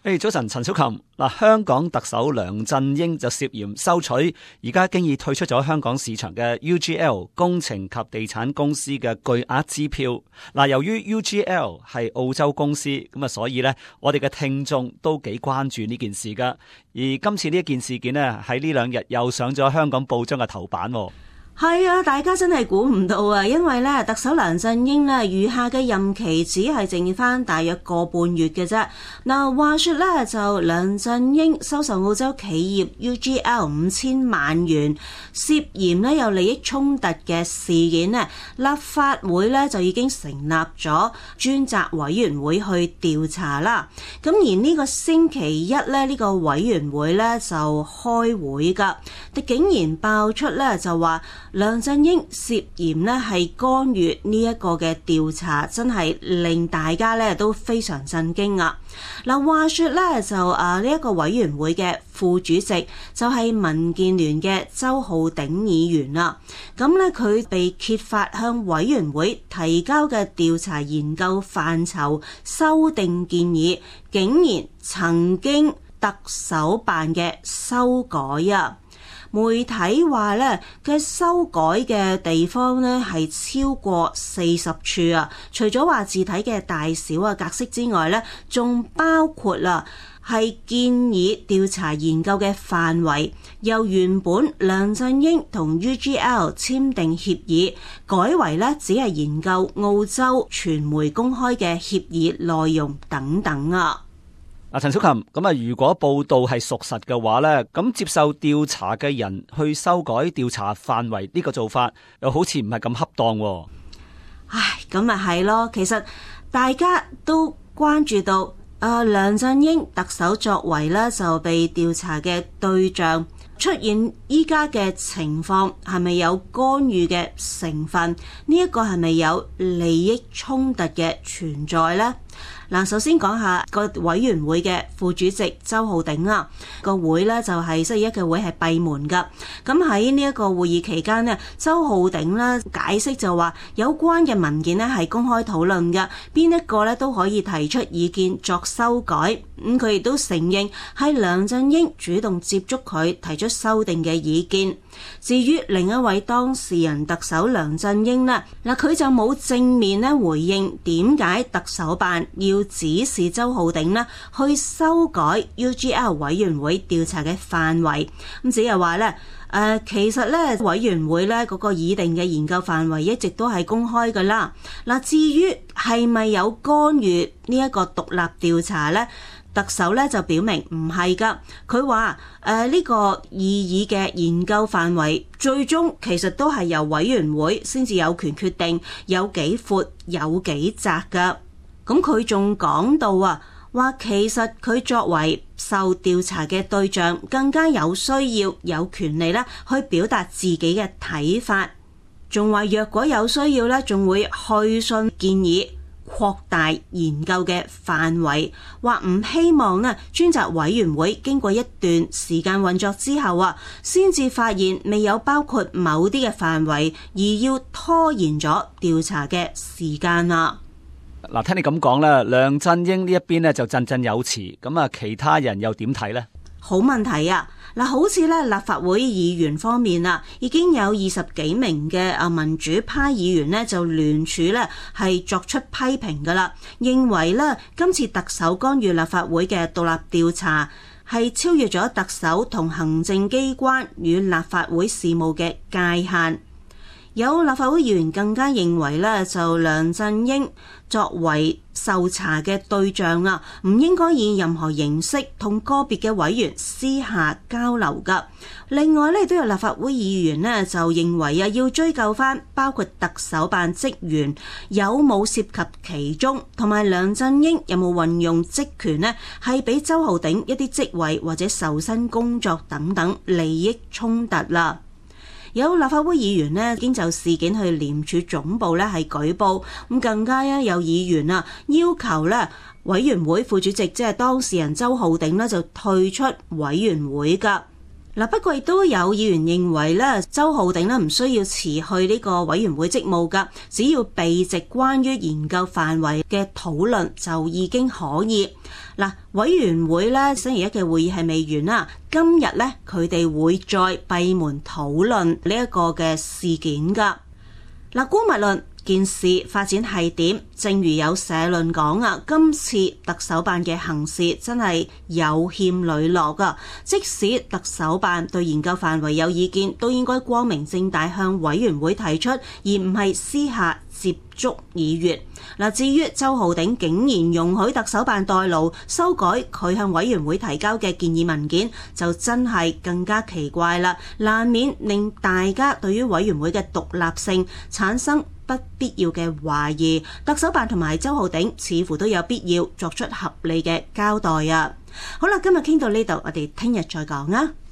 早晨，陳小琴。香港特首梁振英就涉嫌收取而家經已退出咗香港市場嘅 UGL 工程及地產公司嘅巨額支票。由於 UGL 係澳洲公司，咁所以呢，我哋嘅聽眾都幾關注呢件事噶。而今次呢一件事件呢，喺呢2日又上咗香港報章嘅頭版。 係啊，大家真係估唔到啊！因為咧，特首梁振英咧餘下嘅任期只係剩翻大約個半月嘅啫。話說咧，就梁振英收受澳洲企業 UGL 5000萬元，涉嫌咧有利益衝突嘅事件呢，立法會咧就已經成立咗專責委員會去調查啦。咁而呢個星期一咧，呢個委員會咧就開會㗎，竟然爆出咧就話，梁振英涉嫌咧係干預呢一個嘅調查，真係令大家咧都非常震驚啊！話說咧就呢一個委員會嘅副主席就係民建聯嘅周浩鼎議員啦。咁咧佢被揭發向委員會提交嘅調查研究範疇修訂建議，竟然曾經特首辦嘅修改啊！媒體話咧嘅修改嘅地方咧係超過40處啊！除咗話字體嘅大小啊、格式之外咧，仲包括係建議調查研究嘅範圍，由原本梁振英同 UGL 簽訂協議，改為咧只係研究澳洲傳媒公開嘅協議內容等等啊！ 陳小琴，如果報道係屬實嘅話呢，咁接受調查嘅人去修改調查範圍呢個做法，又好似唔係咁恰當喎。 咁咪係咯，其實大家都關注到，梁振英特首作為呢就被調查嘅對象，出現依家嘅情況係咪有干預嘅成分？呢一個係咪有利益衝突嘅存在呢？首先講下個委員會嘅副主席周浩鼎啊，個會呢就係星期一嘅會係閉門噶。咁喺呢一個會議期間呢，周浩鼎呢解釋就話有關嘅文件呢係公開討論嘅，邊一個呢都可以提出意見作修改。佢亦都承認係梁振英主動接觸佢提出修訂嘅意見。至於另一位當事人特首梁振英呢，佢就冇正面呢回應點解特首辦要指示周浩鼎呢去修改 UGL 委員會調查嘅範圍。只係話呢，其實呢委員會呢嗰個擬定嘅研究範圍一直都係公開㗎啦。至於係咪有干預呢一個獨立調查呢？特首咧就表明唔係㗎，佢話呢個異議嘅研究範圍最終其實都係由委員會先至有權決定有幾闊有幾窄㗎。咁佢仲講到話其實佢作為受調查嘅對象，更加有需要有權利咧去表達自己嘅睇法，仲話若果有需要咧，仲會去信建議擴大研究嘅範圍，話唔希望呢專責委員會經過一段時間運作之後先至發現未有包括某啲嘅範圍，而要拖延咗調查嘅時間啦。 聽你咁講啦，梁振英呢一邊呢就振振有詞，咁其他人又點睇呢？ 好問題啊！好似咧立法會議員方面已經有20幾名嘅民主派議員呢就聯署呢係作出批評噶啦，認為呢今次特首干預立法會嘅獨立調查係超越咗特首同行政機關與立法會事務嘅界限。有立法會議員更加認為呢就梁振英作為受查嘅對象唔應該以任何形式同個別嘅委員私下交流㗎。另外呢都有立法會議員呢就認為要追究返包括特首辦職員有冇涉及其中，同埋梁振英有冇運用職權呢係俾周浩鼎一啲職位或者受薪工作等等利益衝突啦。有立法會議員呢已經就事件去廉署總部呢係舉報，咁更加有議員要求呢委員會副主席即係當事人周浩鼎呢就退出委員會㗎。 嗱，不過亦都有議員認為咧，周浩鼎咧唔需要辭去呢個委員會職務㗎，只要避席關於研究範圍嘅討論就已經可以。嗱，委員會咧星期一嘅會議係未完啦，今日咧佢哋會再閉門討論呢一個嘅事件㗎。嗱，姑勿論件事發展係點？正如有社論講啊，今次特首辦嘅行事真係有欠磊落噶。即使特首辦對研究範圍有意見，都應該光明正大向委員會提出，而唔係私下接觸議員。嗱，至於周浩鼎竟然容許特首辦代勞修改佢向委員會提交嘅建議文件，就真係更加奇怪啦，難免令大家對於委員會嘅獨立性產生不必要嘅懷疑。特首辦同埋周浩鼎似乎都有必要作出合理嘅交代啊！好啦，今日傾到呢度，我哋聽日再講啊。